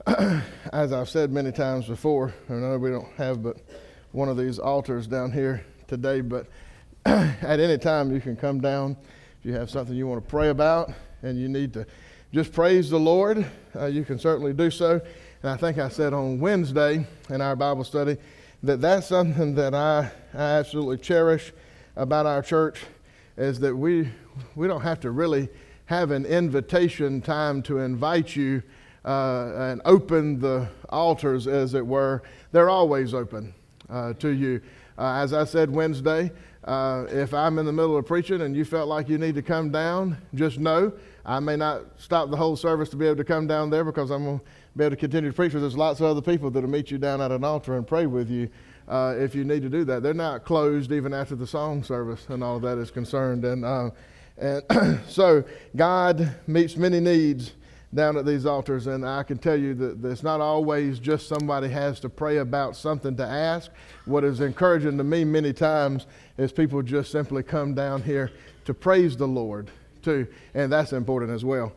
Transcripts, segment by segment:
As I've said many times before, I know we don't have but one of these altars down here today, but at any time you can come down. If you have something you want to pray about and you need to just praise the Lord, you can certainly do so. And I think I said on Wednesday in our Bible study that that's something that I absolutely cherish about our church, is that we don't have to really have an invitation time to invite you and open the altars, as it were. They're always open to you. As I said Wednesday, if I'm in the middle of preaching and you felt like you need to come down, just know I may not stop the whole service to be able to come down there, because I'm going to be able to continue to preach. There's lots of other people that will meet you down at an altar and pray with you if you need to do that. They're not closed even after the song service and all of that is concerned. And so God meets many needs down at these altars, and I can tell you that it's not always just somebody has to pray about something to ask. What is encouraging to me many times is people just simply come down here to praise the Lord too, and that's important as well.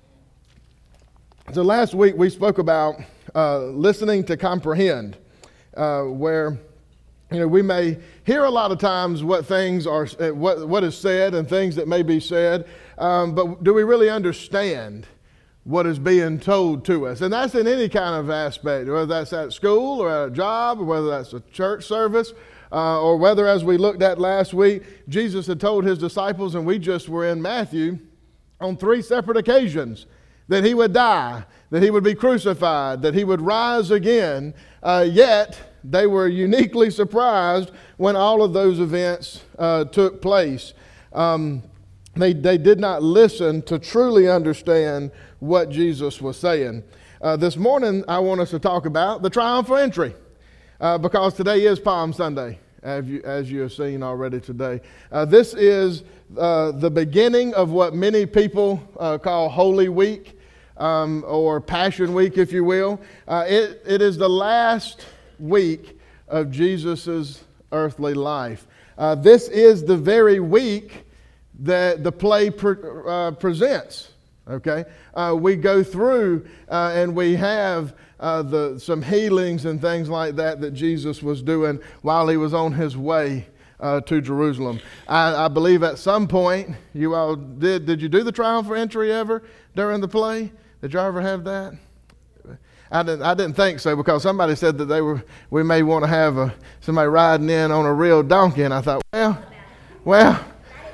So last week we spoke about listening to comprehend, where we may hear a lot of times what things are, what is said and things that may be said, but do we really understand what is being told to us? And that's in any kind of aspect, whether that's at school or at a job, or whether that's a church service, or whether, as we looked at last week, Jesus had told his disciples, and we just were in Matthew, on 3 separate occasions, that he would die, that he would be crucified, that he would rise again, yet they were uniquely surprised when all of those events took place. They did not listen to truly understand what Jesus was saying. This morning, I want us to talk about the triumphal entry, because today is Palm Sunday, as you have seen already today. This is the beginning of what many people call Holy Week, or Passion Week, if you will. It is the last week of Jesus' earthly life. This is the very week that the play presents. Okay, we go through and we have some healings and things like that Jesus was doing while he was on his way to Jerusalem. I believe at some point you all did. Did you do the triumphal entry ever during the play? Did you ever have that? I didn't think so, because somebody said that we may want to have somebody riding in on a real donkey, and I thought, well.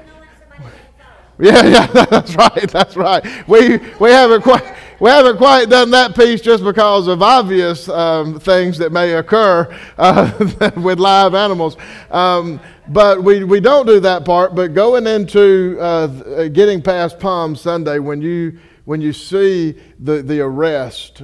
Yeah, that's right. We haven't quite done that piece, just because of obvious things that may occur with live animals. But we don't do that part. But going into getting past Palm Sunday, when you see the arrest,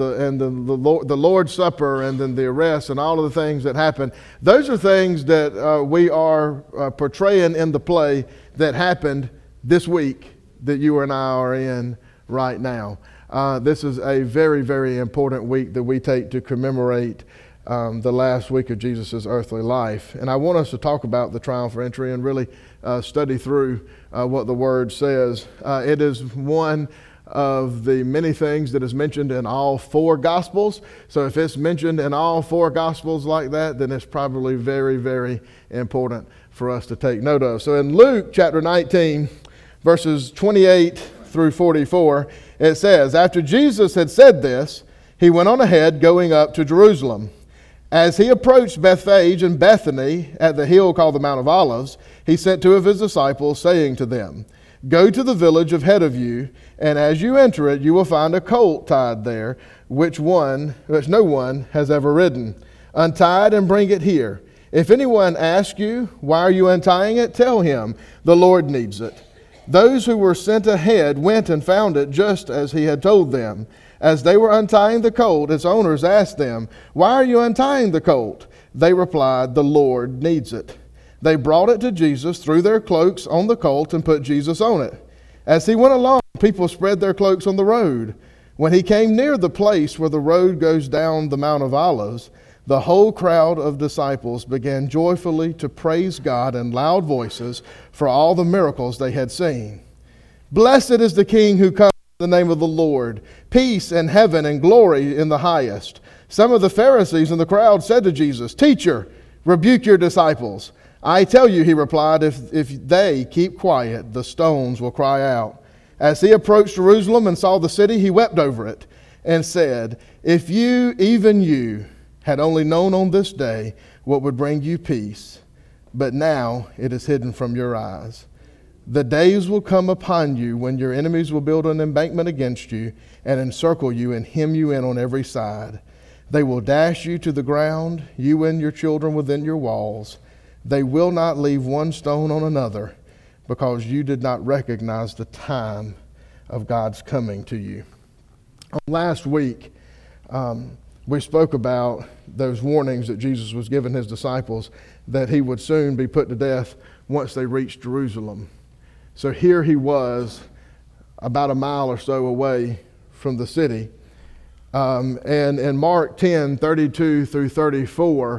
the Lord's Supper, and then the arrest, and all of the things that happen, those are things that we are portraying in the play that happened this week that you and I are in right now. This is a very, very important week that we take to commemorate the last week of Jesus' earthly life. And I want us to talk about the triumphal entry and really study through what the Word says. It is one of the many things that is mentioned in all 4 Gospels. So if it's mentioned in all 4 Gospels like that, then it's probably very, very important for us to take note of. So in Luke chapter 19, verses 28 through 44, it says, "After Jesus had said this, he went on ahead, going up to Jerusalem. As he approached Bethphage and Bethany at the hill called the Mount of Olives, he sent 2 of his disciples, saying to them, 'Go to the village ahead of you, and as you enter it, you will find a colt tied there, which no one has ever ridden. Untie it and bring it here. If anyone asks you, why are you untying it? Tell him, the Lord needs it.' Those who were sent ahead went and found it just as he had told them. As they were untying the colt, its owners asked them, 'Why are you untying the colt?' They replied, 'The Lord needs it.' They brought it to Jesus, threw their cloaks on the colt, and put Jesus on it. As he went along, people spread their cloaks on the road. When he came near the place where the road goes down the Mount of Olives, the whole crowd of disciples began joyfully to praise God in loud voices for all the miracles they had seen. 'Blessed is the King who comes in the name of the Lord. Peace in heaven and glory in the highest." Some of the Pharisees in the crowd said to Jesus, "Teacher, rebuke your disciples." "I tell you," he replied, if they keep quiet, the stones will cry out." As he approached Jerusalem and saw the city, he wept over it and said, "If you, even you, had only known on this day what would bring you peace, but now it is hidden from your eyes. The days will come upon you when your enemies will build an embankment against you and encircle you and hem you in on every side. They will dash you to the ground, you and your children within your walls. They will not leave one stone on another, because you did not recognize the time of God's coming to you." Last week, we spoke about those warnings that Jesus was giving his disciples that he would soon be put to death once they reached Jerusalem. So here he was, about a mile or so away from the city. And in Mark 10:32 through 34,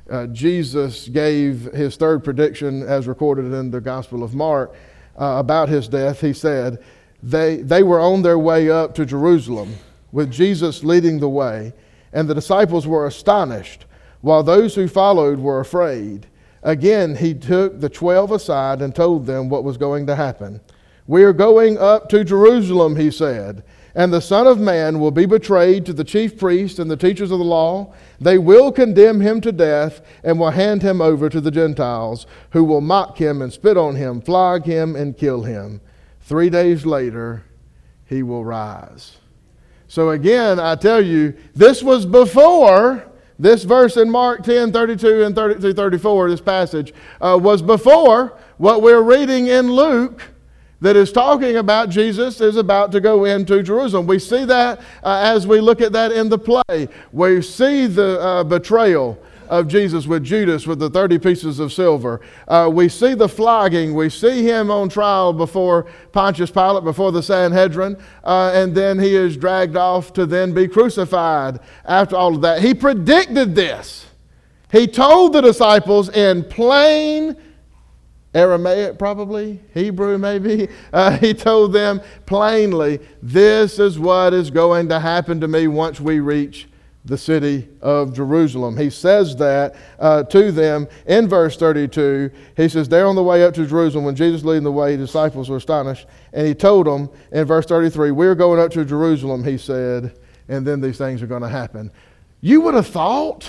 Jesus gave his third prediction as recorded in the Gospel of Mark about his death. He said, they were on their way up to Jerusalem with Jesus leading the way, and the disciples were astonished, while those who followed were afraid. Again, he took the 12 aside and told them what was going to happen. "We are going up to Jerusalem," he said, "and the Son of Man will be betrayed to the chief priests and the teachers of the law. They will condemn him to death and will hand him over to the Gentiles, who will mock him and spit on him, flog him and kill him. 3 days later, he will rise." So again, I tell you, this was before, this verse in Mark 10:32 and 34, this passage, was before what we're reading in Luke, that is talking about Jesus is about to go into Jerusalem. We see that as we look at that in the play. We see the betrayal of Jesus with Judas with the 30 pieces of silver. We see the flogging. We see him on trial before Pontius Pilate, before the Sanhedrin, and then he is dragged off to then be crucified after all of that. He predicted this. He told the disciples in plain Aramaic, probably, Hebrew maybe. He told them plainly, this is what is going to happen to me once we reach the city of Jerusalem. He says that to them in verse 32. He says, they're on the way up to Jerusalem. When Jesus leading the way, the disciples were astonished. And he told them in verse 33, we're going up to Jerusalem, he said, and then these things are going to happen. You would have thought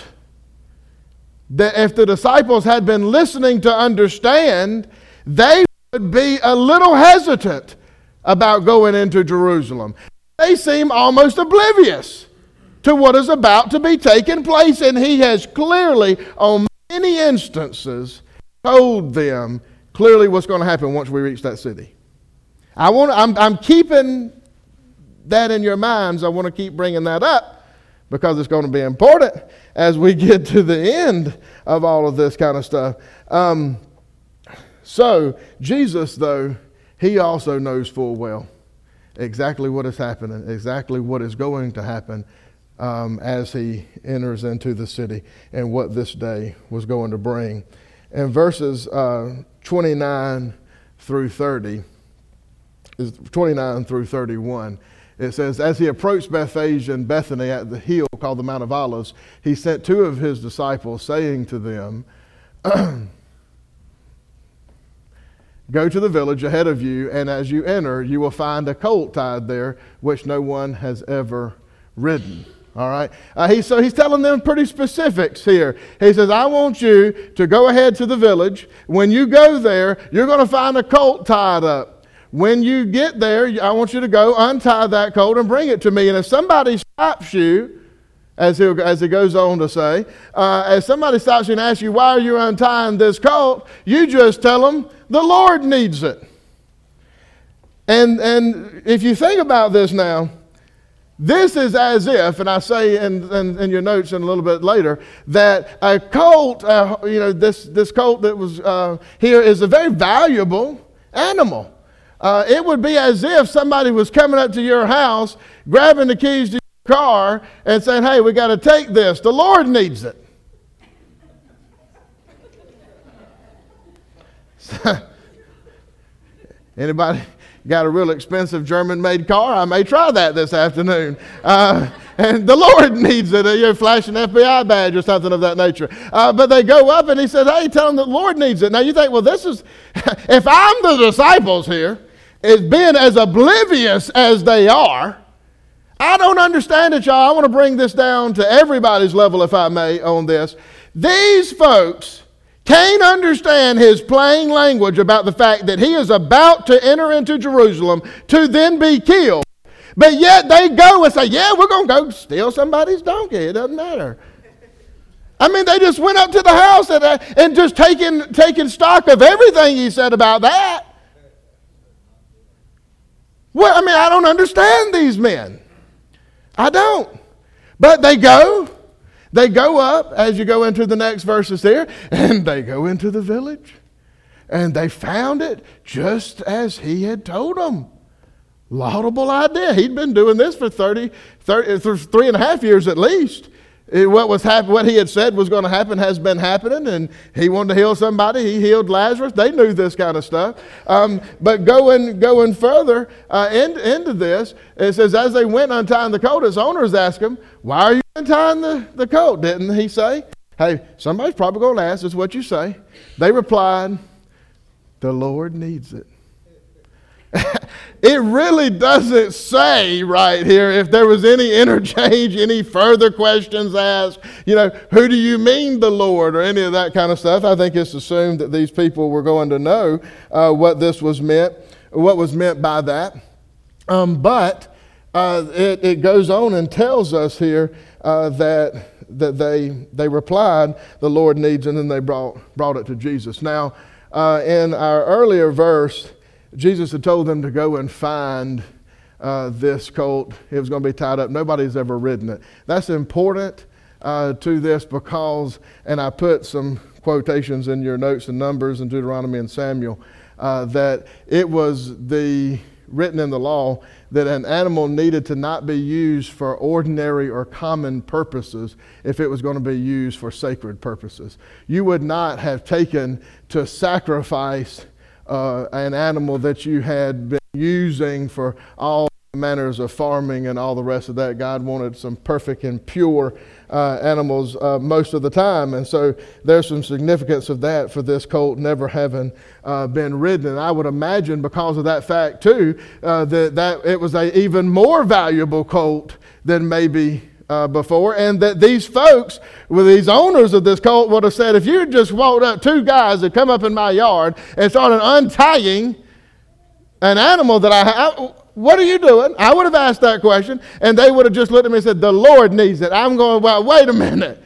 that if the disciples had been listening to understand, they would be a little hesitant about going into Jerusalem. They seem almost oblivious to what is about to be taking place, and he has clearly, on many instances, told them clearly what's going to happen once we reach that city. I'm keeping that in your minds. I want to keep bringing that up because it's going to be important as we get to the end of all of this kind of stuff. So Jesus, though, he also knows full well exactly what is happening, exactly what is going to happen as he enters into the city and what this day was going to bring. In verses 29 through 30, 29 through 31, it says, as he approached Bethphage and Bethany at the hill called the Mount of Olives, he sent two of his disciples, saying to them, go to the village ahead of you, and as you enter, you will find a colt tied there, which no one has ever ridden. All right. So he's telling them pretty specifics here. He says, I want you to go ahead to the village. When you go there, you're going to find a colt tied up. When you get there, I want you to go untie that colt and bring it to me. And if somebody stops you, as he goes on to say, if somebody stops you and asks you, why are you untying this colt? You just tell them the Lord needs it. And if you think about this now, this is as if, and I say in your notes in a little bit later, that a colt, this colt that was here is a very valuable animal. It would be as if somebody was coming up to your house, grabbing the keys to your car, and saying, hey, we got to take this. The Lord needs it. Anybody got a real expensive German-made car. I may try that this afternoon. And the Lord needs it. You flash an FBI badge or something of that nature. But they go up and he said, hey, tell them the Lord needs it. Now you think, well, this is, if I'm the disciples here, is being as oblivious as they are, I don't understand it, y'all. I want to bring this down to everybody's level, if I may, on this. These folks can't understand his plain language about the fact that he is about to enter into Jerusalem to then be killed. But yet they go and say, yeah, we're going to go steal somebody's donkey. It doesn't matter. I mean, they just went up to the house and just taking stock of everything he said about that. Well, I mean, I don't understand these men. I don't. But they go up as you go into the next verses here, and they go into the village. And they found it just as he had told them. Laudable idea. He'd been doing this for 3.5 years at least. What he had said was going to happen has been happening, and he wanted to heal somebody. He healed Lazarus. They knew this kind of stuff. But going further into this, it says, as they went untying the colt, his owners asked him, why are you untying the colt? Didn't he say, hey, somebody's probably going to ask, this is what you say. They replied, the Lord needs it. It really doesn't say right here if there was any interchange, any further questions asked, who do you mean the Lord, or any of that kind of stuff. I think it's assumed that these people were going to know what was meant by that. But it goes on and tells us here that they replied, the Lord needs it, and then they brought it to Jesus. Now, in our earlier verse, Jesus had told them to go and find this colt. It was going to be tied up. Nobody's ever ridden it. That's important to this because, and I put some quotations in your notes and Numbers and Deuteronomy and Samuel, that it was written in the law that an animal needed to not be used for ordinary or common purposes if it was going to be used for sacred purposes. You would not have taken to sacrifice an animal that you had been using for all manners of farming and all the rest of that. God wanted some perfect and pure animals most of the time, and so there's some significance of that for this colt never having been ridden. And I would imagine because of that fact too, that it was an even more valuable colt than maybe before, and that these folks, with these owners of this colt, would have said, if you just walked up, two guys that come up in my yard and started untying an animal that what are you doing? I would have asked that question, and they would have just looked at me and said, the Lord needs it. I'm going, well, wait a minute.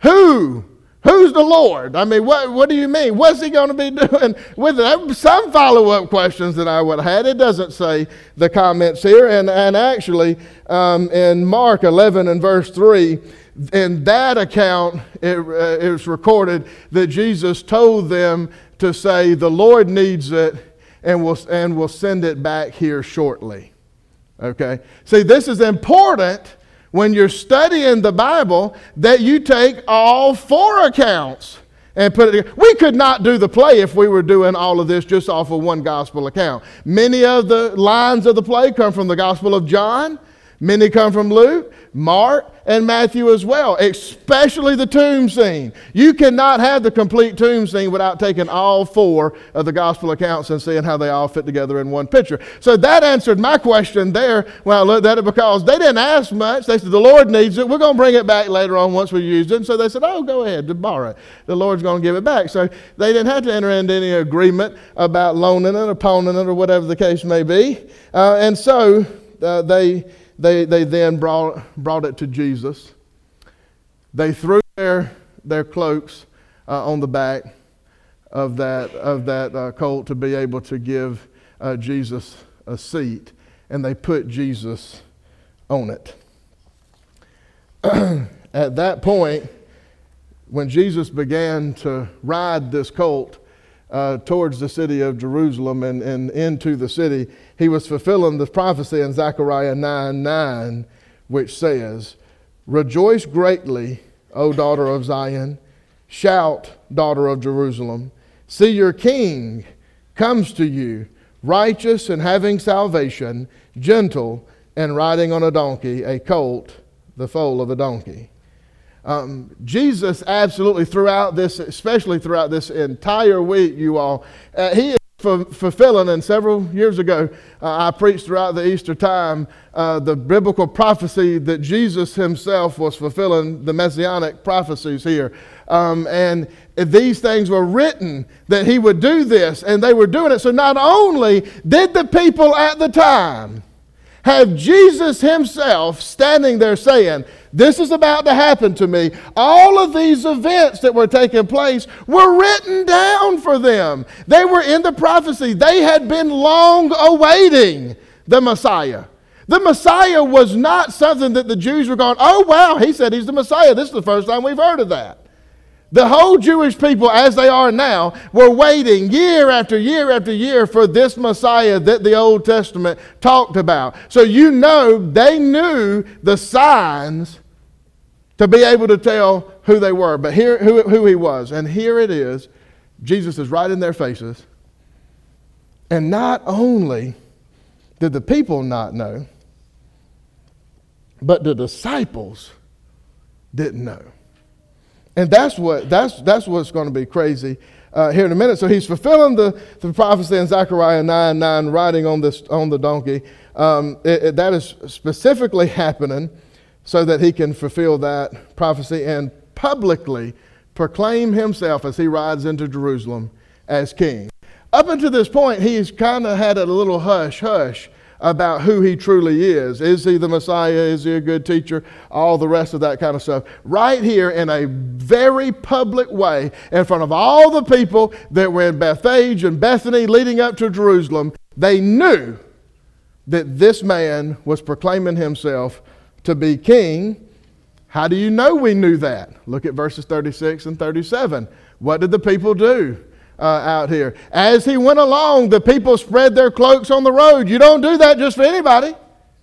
Who's the Lord? I mean, what do you mean? What's he going to be doing with it? Some follow-up questions that I would have had. It doesn't say the comments here. And actually, in Mark 11 and verse 3, in that account, it was recorded that Jesus told them to say, the Lord needs it, and we'll send it back here shortly. Okay? See, this is important when you're studying the Bible, that you take all four accounts and put it together. We could not do the play if we were doing all of this just off of one gospel account. Many of the lines of the play come from the Gospel of John. Many come from Luke, Mark, and Matthew as well, especially the tomb scene. You cannot have the complete tomb scene without taking all four of the gospel accounts and seeing how they all fit together in one picture. So that answered my question there when I looked at it, because they didn't ask much. They said, the Lord needs it. We're going to bring it back later on once we used it. And so they said, oh, go ahead, borrow it. The Lord's going to give it back. So they didn't have to enter into any agreement about loaning it or pawning it or whatever the case may be. And so they then brought it to Jesus. They threw their cloaks on the back of that colt to be able to give Jesus a seat, and they put Jesus on it. At that point, when Jesus began to ride this colt towards the city of Jerusalem and into the city, he was fulfilling the prophecy in Zechariah 9:9, which says, rejoice greatly, O daughter of Zion. Shout, daughter of Jerusalem. See, your king comes to you, righteous and having salvation, gentle and riding on a donkey, a colt, the foal of a donkey. Jesus absolutely throughout this, especially throughout this entire week, you all, he is fulfilling, and several years ago I preached throughout the Easter time the biblical prophecy that Jesus himself was fulfilling the messianic prophecies here. And these things were written that he would do this, and they were doing it. So not only did the people at the time have Jesus himself standing there saying, this is about to happen to me. All of these events that were taking place were written down for them. They were in the prophecy. They had been long awaiting the Messiah. The Messiah was not something that the Jews were going, oh wow, he said he's the Messiah. This is the first time we've heard of that. The whole Jewish people, as they are now, were waiting year after year after year for this Messiah that the Old Testament talked about. So you know they knew the signs to be able to tell who they were, but here who he was. And here it is. Jesus is right in their faces. And not only did the people not know, but the disciples didn't know. And that's what's going to be crazy here in a minute. So he's fulfilling the prophecy in Zechariah 9:9, riding on the donkey. That is specifically happening so that he can fulfill that prophecy and publicly proclaim himself as he rides into Jerusalem as king. Up until this point, he's kind of had a little hush-hush about who he truly is. Is he the Messiah? Is he a good teacher? All the rest of that kind of stuff. Right here in a very public way, in front of all the people that were in Bethphage and Bethany leading up to Jerusalem, they knew that this man was proclaiming himself to be king. How do you know we knew that? Look at verses 36 and 37. What did the people do? Out here. As he went along, the people spread their cloaks on the road. You don't do that just for anybody.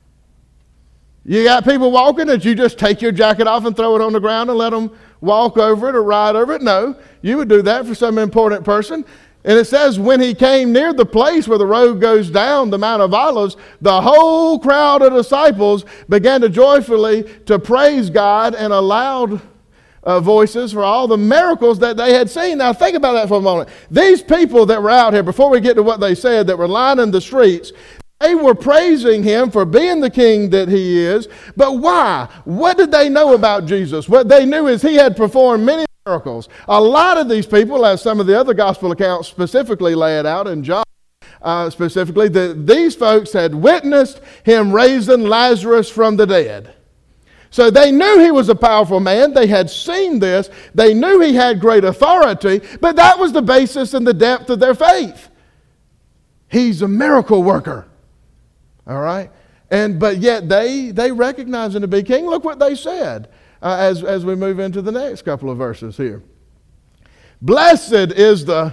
You got people walking that you just take your jacket off and throw it on the ground and let them walk over it or ride over it. No, you would do that for some important person. And it says when he came near the place where the road goes down the Mount of Olives, the whole crowd of disciples began to joyfully to praise God and aloud voices for all the miracles that they had seen. Now think about that for a moment. These people that were out here, before we get to what they said, that were lining the streets, they were praising him for being the king that he is. But why? What did they know about Jesus? What they knew is he had performed many miracles. A lot of these people, as some of the other gospel accounts specifically lay it out, in John specifically, that these folks had witnessed him raising Lazarus from the dead. So they knew he was a powerful man. They had seen this. They knew he had great authority, but that was the basis and the depth of their faith. He's a miracle worker. All right? But yet they recognized him to be king. Look what they said as we move into the next couple of verses here. Blessed is the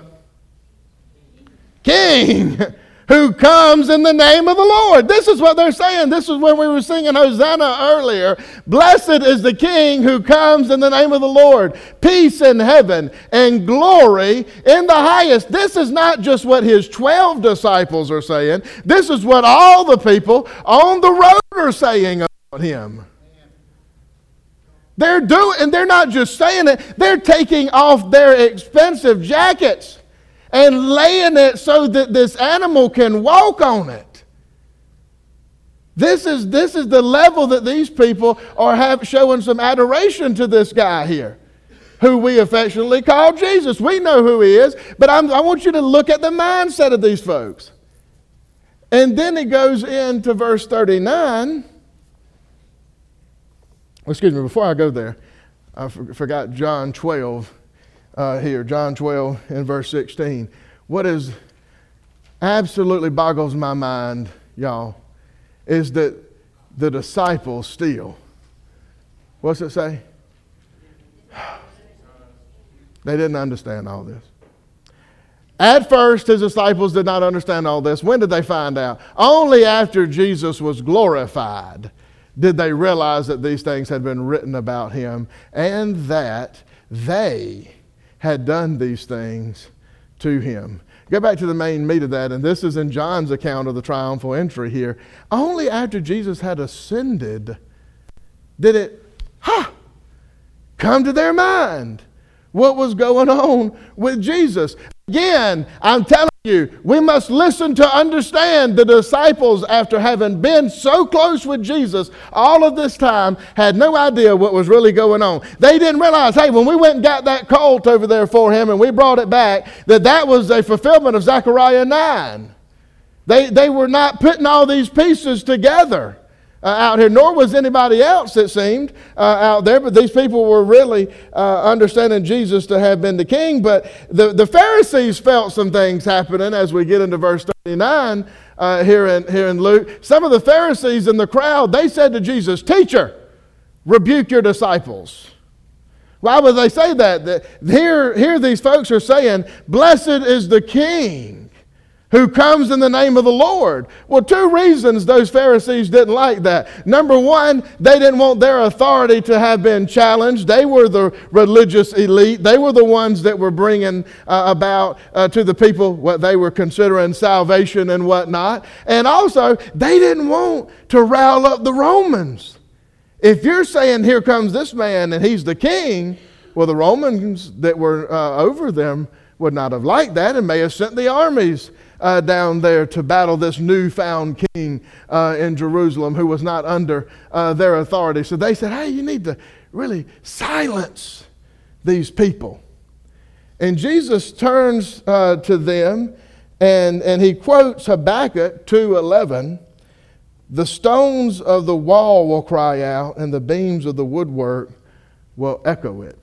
king who comes in the name of the Lord. This is what they're saying. This is when we were singing Hosanna earlier. Blessed is the King who comes in the name of the Lord. Peace in heaven and glory in the highest. This is not just what his 12 disciples are saying. This is what all the people on the road are saying about him. They're not just saying it, they're taking off their expensive jackets and laying it so that this animal can walk on it. This is the level that these people are showing some adoration to this guy here, who we affectionately call Jesus. We know who he is, but I want you to look at the mindset of these folks. And then he goes into verse 39. Excuse me, before I go there, I forgot John 12. Here, John 12 and verse 16. What is absolutely boggles my mind, y'all, is that the disciples still, what's it say? They didn't understand all this. At first, his disciples did not understand all this. When did they find out? Only after Jesus was glorified did they realize that these things had been written about him and that they had done these things to him. Go back to the main meat of that, and this is in John's account of the triumphal entry here. Only after Jesus had ascended did it come to their mind what was going on with Jesus. Again, I'm telling you, we must listen to understand. The disciples, after having been so close with Jesus all of this time, had no idea what was really going on. They didn't realize, hey, when we went and got that colt over there for him and we brought it back, that was a fulfillment of Zechariah 9. They were not putting all these pieces together out here, nor was anybody else, it seemed, out there. But these people were really understanding Jesus to have been the king. But the Pharisees felt some things happening as we get into verse 39 here in Luke. Some of the Pharisees in the crowd, they said to Jesus, "Teacher, rebuke your disciples." Why would they say that? Here these folks are saying, "Blessed is the King who comes in the name of the Lord." Well, two reasons those Pharisees didn't like that. Number one, they didn't want their authority to have been challenged. They were the religious elite. They were the ones that were bringing about to the people what they were considering salvation and whatnot. And also, they didn't want to rile up the Romans. If you're saying, here comes this man and he's the king, well, the Romans that were over them would not have liked that and may have sent the armies down there to battle this newfound king in Jerusalem who was not under their authority. So they said, hey, you need to really silence these people. And Jesus turns to them and he quotes Habakkuk 2:11. "The stones of the wall will cry out, and the beams of the woodwork will echo it."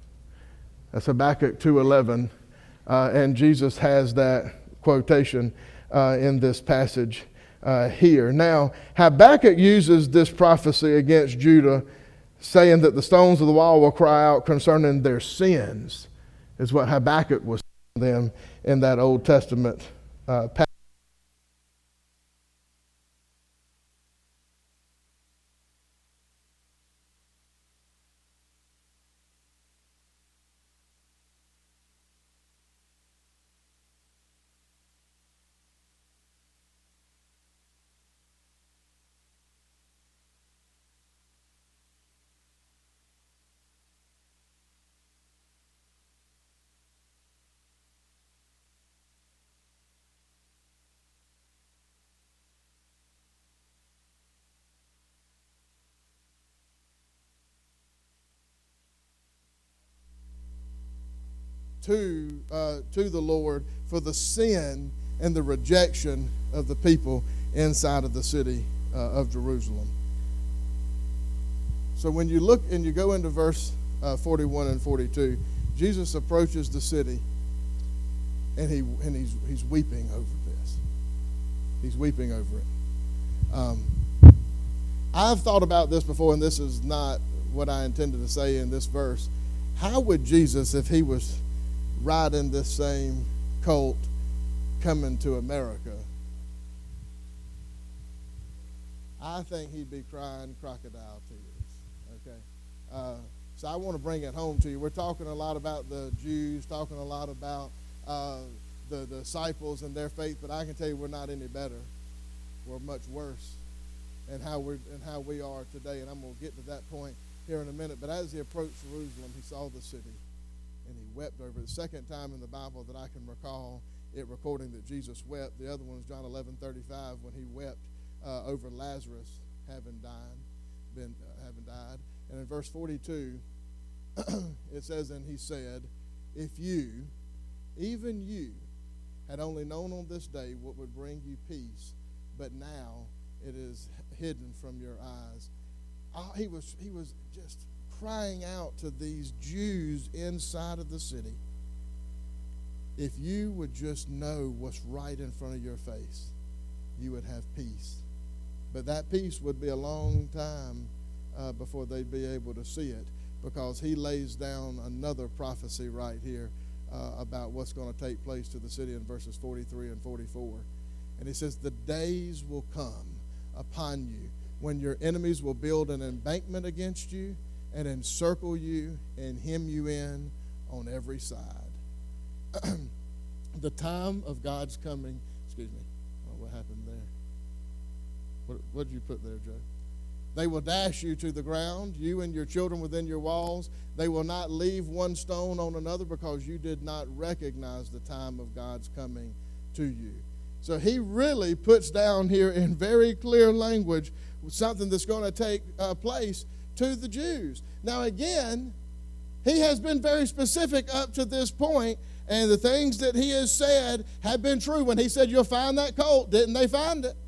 That's Habakkuk 2:11. And Jesus has that quotation in this passage here. Now, Habakkuk uses this prophecy against Judah, saying that the stones of the wall will cry out concerning their sins, is what Habakkuk was telling them in that Old Testament passage. To the Lord for the sin and the rejection of the people inside of the city of Jerusalem. So when you look and you go into verse 41 and 42, Jesus approaches the city and he's weeping over this. He's weeping over it. I've thought about this before, and this is not what I intended to say in this verse. How would Jesus, if he was riding this same colt coming to America, I think he'd be crying crocodile tears. Okay, so I want to bring it home to you. We're talking a lot about the Jews, talking a lot about the disciples and their faith, but I can tell you we're not any better. We're much worse in how we are today, and I'm going to get to that point here in a minute. But as he approached Jerusalem, he saw the city, and he wept over it. The second time in the Bible that I can recall it recording that Jesus wept. The other one is John 11:35, when he wept over Lazarus having died. And in verse 42, it says, "And he said, if you, even you, had only known on this day what would bring you peace, but now it is hidden from your eyes." He was just crying out to these Jews inside of the city. If you would just know what's right in front of your face, you would have peace. But that peace would be a long time before they'd be able to see it, because he lays down another prophecy right here about what's going to take place to the city in verses 43 and 44. And he says, "The days will come upon you when your enemies will build an embankment against you and encircle you and hem you in on every side." the time of God's coming. Excuse me. Oh, what happened there? What did you put there, Joe? They will dash you to the ground, you and your children within your walls. They will not leave one stone on another because you did not recognize the time of God's coming to you. So he really puts down here in very clear language something that's going to take place to the Jews. Now again, he has been very specific up to this point, and the things that he has said have been true. When he said, you'll find that colt, didn't they find it?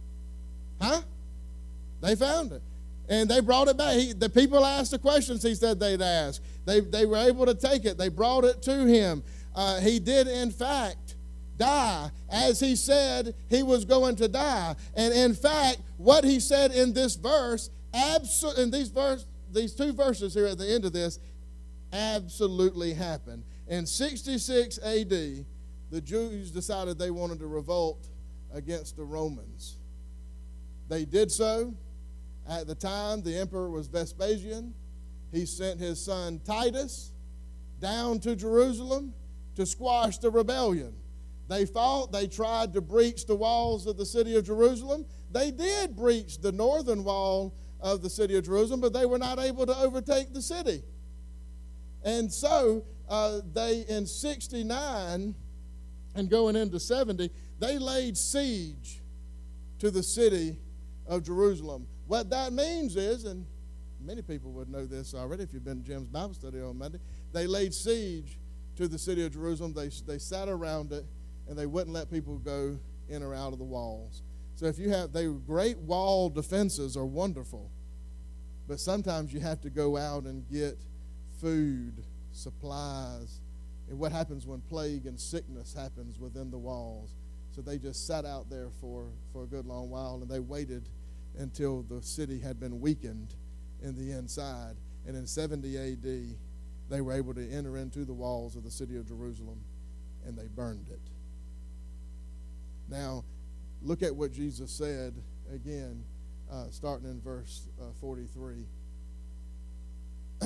Huh? They found it. And they brought it back. The people asked the questions he said they'd ask. They were able to take it. They brought it to him. He did, in fact, die as he said he was going to die. And in fact, what he said in this verse, in these two verses here at the end of this, absolutely happened. In 66 AD, the Jews decided they wanted to revolt against the Romans. They did so. At the time, the emperor was Vespasian. He sent his son Titus down to Jerusalem to squash the rebellion. They fought. They tried to breach the walls of the city of Jerusalem. They did breach the northern wall of the city of Jerusalem, but they were not able to overtake the city. And so they, in 69 and going into 70, they laid siege to the city of Jerusalem. What that means is, and many people would know this already if you've been to Jim's Bible study on Monday, they laid siege to the city of Jerusalem. They sat around it, and they wouldn't let people go in or out of the walls. So if you have, they great wall defenses are wonderful, but sometimes you have to go out and get food, supplies, and what happens when plague and sickness happens within the walls. So they just sat out there for a good long while, and they waited until the city had been weakened in the inside. And in 70 AD, they were able to enter into the walls of the city of Jerusalem, and they burned it. Now, look at what Jesus said again, starting in verse 43. One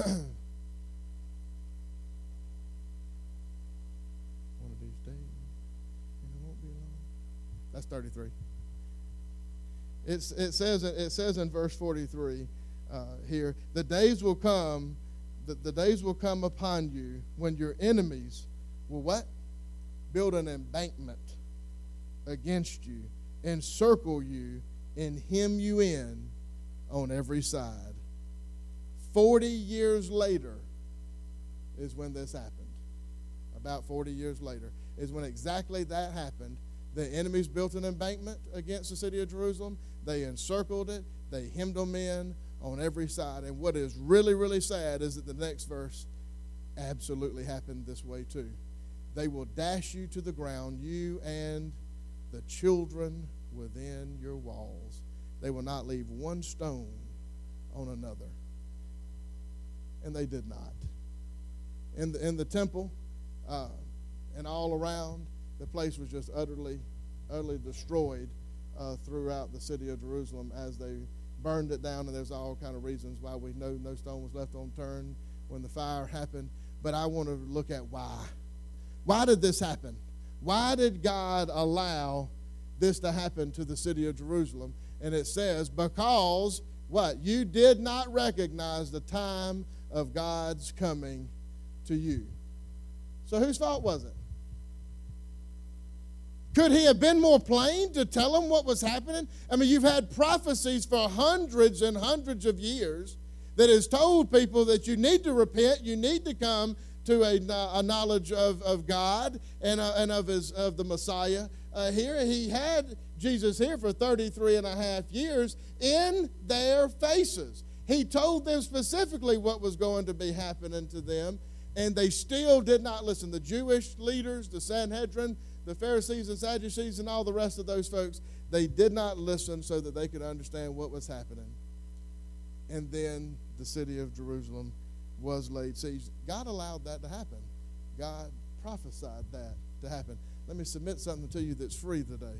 of these days, and it won't be long. That's 33. It says in verse 43 here, the days will come upon you when your enemies will what? Build an embankment against you, encircle you, and hem you in on every side. 40 years later is when this happened. About 40 years later is when exactly that happened. The enemies built an embankment against the city of Jerusalem. They encircled it. They hemmed them in on every side. And what is really, really sad is that the next verse absolutely happened this way too. They will dash you to the ground, you and the children within your walls. They will not leave one stone on another. And they did not. In the temple and all around, the place was just utterly destroyed throughout the city of Jerusalem as they burned it down. And there's all kind of reasons why we know no stone was left unturned when the fire happened. But I want to look at why. Why did this happen? Why did God allow this to happen to the city of Jerusalem? And it says, because what? You did not recognize the time of God's coming to you. So whose fault was it? Could he have been more plain to tell them what was happening? I mean, you've had prophecies for hundreds and hundreds of years that has told people that you need to repent, you need to come to a knowledge of God and of the Messiah. Here he had Jesus here for 33 and a half years in their faces. He told them specifically what was going to be happening to them, and they still did not listen. The Jewish leaders, the Sanhedrin, the Pharisees and Sadducees and all the rest of those folks, they did not listen so that they could understand what was happening. And then the city of Jerusalem was laid siege. God allowed that to happen. God prophesied that to happen. Let me submit something to you that's free today.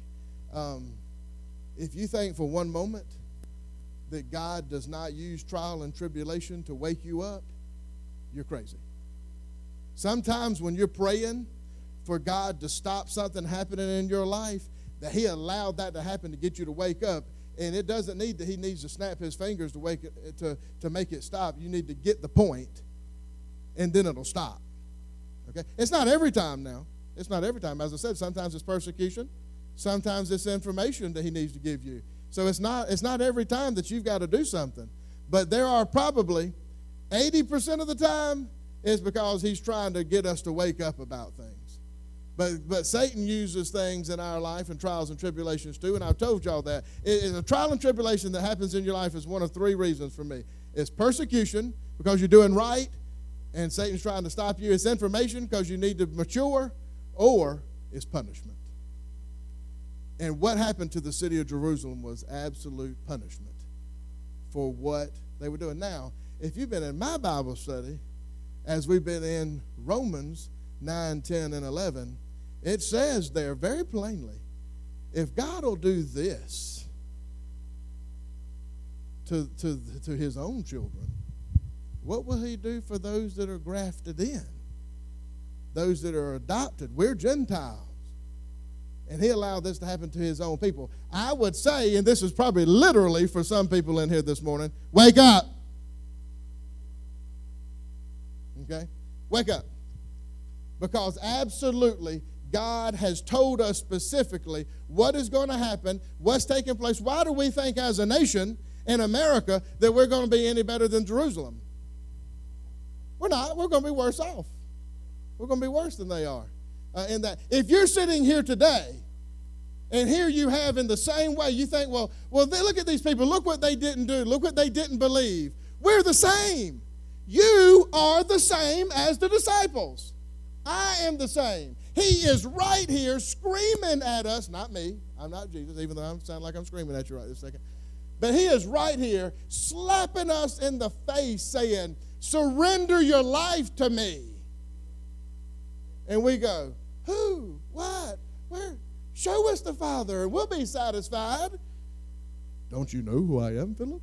If you think for one moment that God does not use trial and tribulation to wake you up, you're crazy. Sometimes when you're praying for God to stop something happening in your life, that he allowed that to happen to get you to wake up. And it doesn't need that he needs to snap his fingers to wake it, to make it stop. You need to get the point, and then it'll stop. Okay? It's not every time now. It's not every time. As I said, sometimes it's persecution. Sometimes it's information that he needs to give you. So it's not every time that you've got to do something. But there are probably 80% of the time is because he's trying to get us to wake up about things. But Satan uses things in our life and trials and tribulations too, and I've told y'all that. A trial and tribulation that happens in your life is one of three reasons for me. It's persecution, because you're doing right, and Satan's trying to stop you. It's information, because you need to mature, or it's punishment. And what happened to the city of Jerusalem was absolute punishment for what they were doing. Now, if you've been in my Bible study, as we've been in Romans 9, 10, and 11, it says there very plainly, if God will do this to his own children, what will he do for those that are grafted in? Those that are adopted. We're Gentiles. And he allowed this to happen to his own people. I would say, and this is probably literally for some people in here this morning, wake up. Okay? Wake up. Because absolutely, God has told us specifically what is going to happen, what's taking place. Why do we think as a nation in America that we're going to be any better than Jerusalem? We're not. We're going to be worse off. We're going to be worse than they are. In that, if you're sitting here today, and here you have in the same way, you think, well, look at these people. Look what they didn't do. Look what they didn't believe. We're the same. You are the same as the disciples. I am the same. He is right here screaming at us, not me. I'm not Jesus, even though I sound like I'm screaming at you right this second. But he is right here slapping us in the face saying, surrender your life to me. And we go, who? What? Where? Show us the Father and we'll be satisfied. Don't you know who I am, Philip?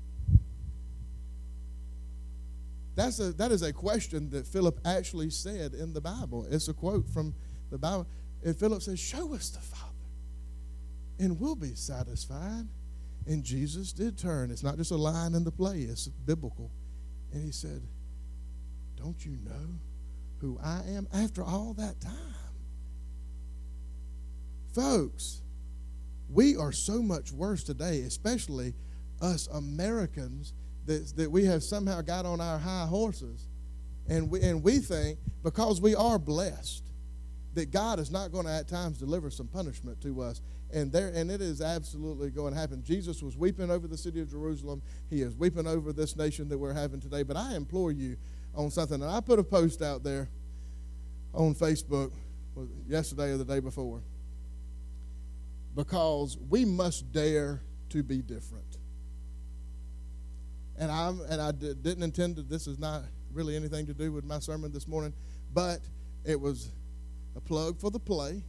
That is a question that Philip actually said in the Bible. It's a quote from the Bible. And Philip says, show us the Father and we'll be satisfied. And Jesus did turn. It's not just a line in the play. It's biblical. And he said, don't you know who I am after all that time? Folks, we are so much worse today, especially us Americans, that we have somehow got on our high horses, and we think because we are blessed that God is not going to at times deliver some punishment to us, and it is absolutely going to happen. Jesus was weeping over the city of Jerusalem. He is weeping over this nation that we're having today. But I implore you on something, and I put a post out there on Facebook yesterday or the day before, because we must dare to be different. And I didn't intend to, this is not really anything to do with my sermon this morning, but it was a plug for the play.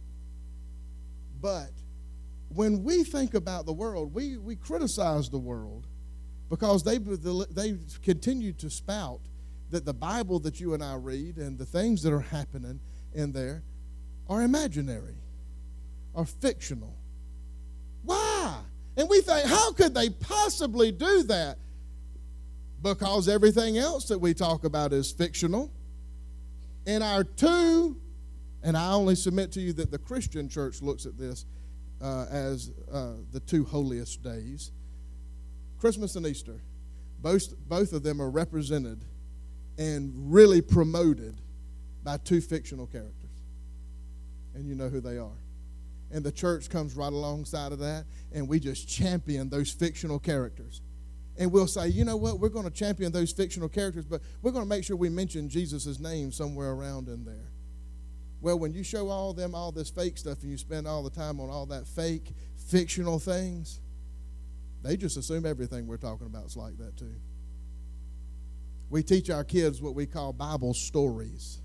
But when we think about the world, we criticize the world because they continue to spout that the Bible that you and I read and the things that are happening in there are imaginary, are fictional. Why? And we think, how could they possibly do that? Because everything else that we talk about is fictional. And and I only submit to you that the Christian church looks at this as the two holiest days. Christmas and Easter, both of them are represented and really promoted by two fictional characters. And you know who they are. And the church comes right alongside of that, and we just champion those fictional characters. And we'll say, you know what, we're going to champion those fictional characters, but we're going to make sure we mention Jesus' name somewhere around in there. Well, when you show all this fake stuff, and you spend all the time on all that fake, fictional things, they just assume everything we're talking about is like that too. We teach our kids what we call Bible stories.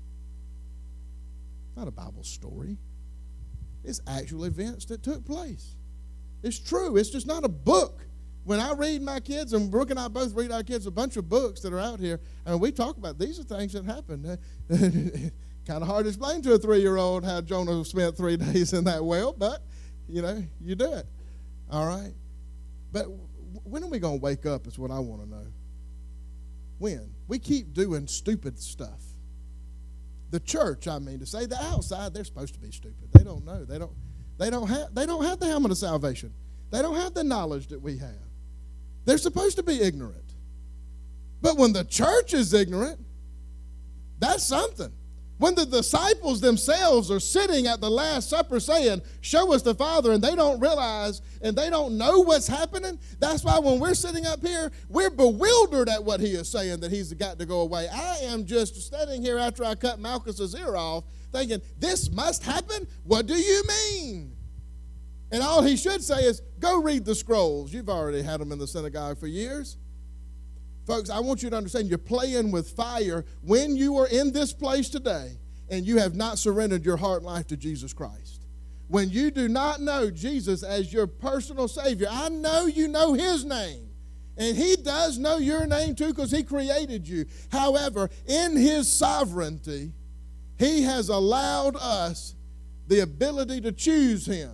It's not a Bible story. It's actual events that took place. It's true. It's just not a book. When I read my kids, and Brooke and I both read our kids a bunch of books that are out here, and we talk about these are things that happened. Kind of hard to explain to a 3-year-old how Jonah spent 3 days in that well, but, you do it. All right? But when are we going to wake up is what I want to know. When? We keep doing stupid stuff. The church, to say, the outside, they're supposed to be stupid. They don't know. They don't have the helmet of salvation. They don't have the knowledge that we have. They're supposed to be ignorant. But when the church is ignorant, that's something. When the disciples themselves are sitting at the Last Supper saying, show us the Father, and they don't realize and they don't know what's happening, that's why when we're sitting up here, we're bewildered at what he is saying, that he's got to go away. I am just standing here after I cut Malchus's ear off thinking, this must happen? What do you mean? And all he should say is, go read the scrolls. You've already had them in the synagogue for years. Folks, I want you to understand you're playing with fire when you are in this place today and you have not surrendered your heart and life to Jesus Christ. When you do not know Jesus as your personal Savior, I know you know his name. And he does know your name too because he created you. However, in his sovereignty, he has allowed us the ability to choose him.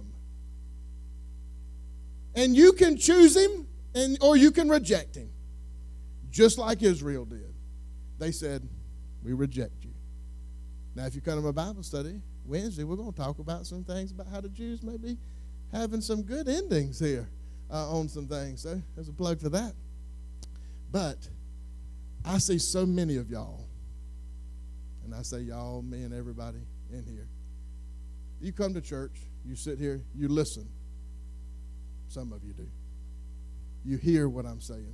And you can choose him or you can reject him. Just like Israel did. They said, we reject you. Now, if you come to my Bible study Wednesday, we're going to talk about some things about how the Jews may be having some good endings here on some things. So there's a plug for that. But I see so many of y'all, and I say y'all, me, and everybody in here. You come to church, you sit here, you listen. Some of you do. You hear what I'm saying.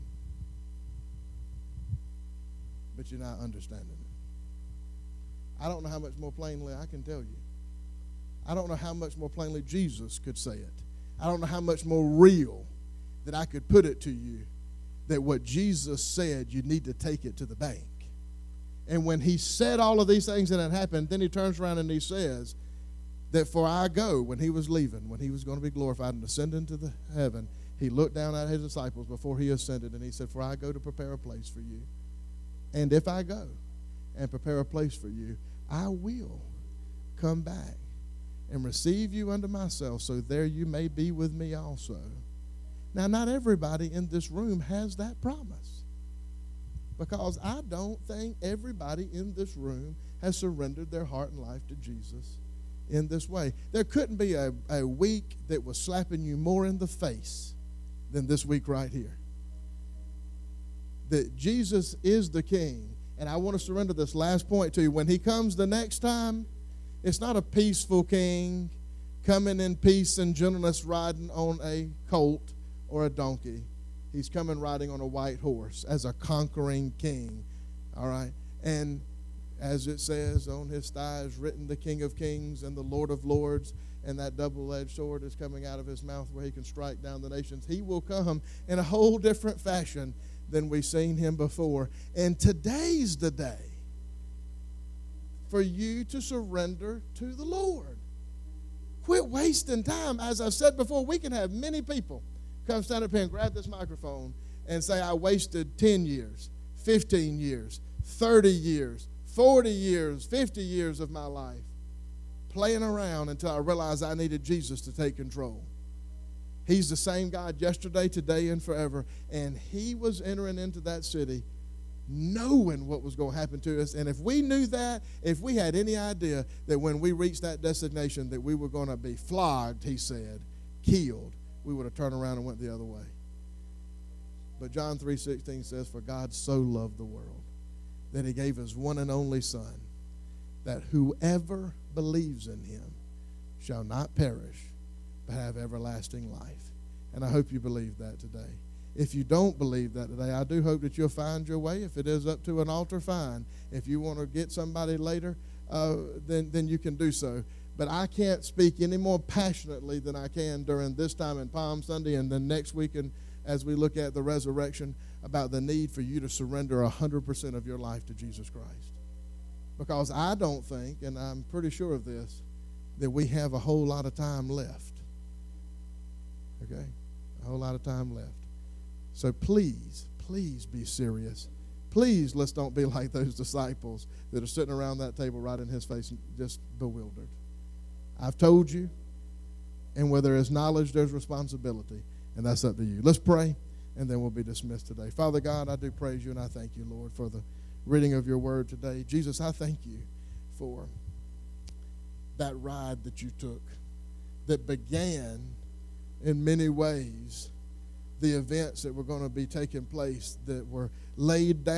But you're not understanding it. I don't know how much more plainly I can tell you. I don't know how much more plainly Jesus could say it. I don't know how much more real that I could put it to you that what Jesus said, you need to take it to the bank. And when he said all of these things and it happened, then he turns around and he says that for I go, when he was leaving, when he was going to be glorified and ascending to the heaven, he looked down at his disciples before he ascended and he said, for I go to prepare a place for you. And if I go and prepare a place for you, I will come back and receive you unto myself, so there you may be with me also. Now, not everybody in this room has that promise, because I don't think everybody in this room has surrendered their heart and life to Jesus in this way. There couldn't be a week that was slapping you more in the face than this week right here. That Jesus is the King. And I want to surrender this last point to you. When he comes the next time, it's not a peaceful king coming in peace and gentleness riding on a colt or a donkey. He's coming riding on a white horse as a conquering king. All right? And as it says, on his thigh is written the King of Kings and the Lord of Lords, and that double-edged sword is coming out of his mouth where he can strike down the nations. He will come in a whole different fashion than we've seen him before. And today's the day for you to surrender to the Lord. Quit wasting time. As I've said before, we can have many people come stand up here and grab this microphone and say, I wasted 10 years, 15 years, 30 years, 40 years, 50 years of my life playing around until I realized I needed Jesus to take control. He's the same God yesterday, today, and forever. And he was entering into that city knowing what was going to happen to us. And if we knew that, if we had any idea that when we reached that destination that we were going to be flogged, he said, killed, we would have turned around and went the other way. But John 3:16 says, for God so loved the world that he gave his one and only Son, that whoever believes in him shall not perish, but have everlasting life. And I hope you believe that today. If you don't believe that today, I do hope that you'll find your way. If it is up to an altar, fine. If you want to get somebody later, then you can do so. But I can't speak any more passionately than I can during this time in Palm Sunday and then next week, and as we look at the resurrection, about the need for you to surrender 100% of your life to Jesus Christ. Because I don't think, and I'm pretty sure of this, that we have a whole lot of time left. Okay? A whole lot of time left. So please, please be serious Please, let's don't be like those disciples that are sitting around that table right in his face and just bewildered. I've told you, and where there is knowledge, there's responsibility, and that's up to you. Let's pray, and then we'll be dismissed today. Father God, I do praise you, and I thank you, Lord, for the reading of your word today. Jesus, I thank you for that ride that you took that began in many ways the events that were going to be taking place that were laid down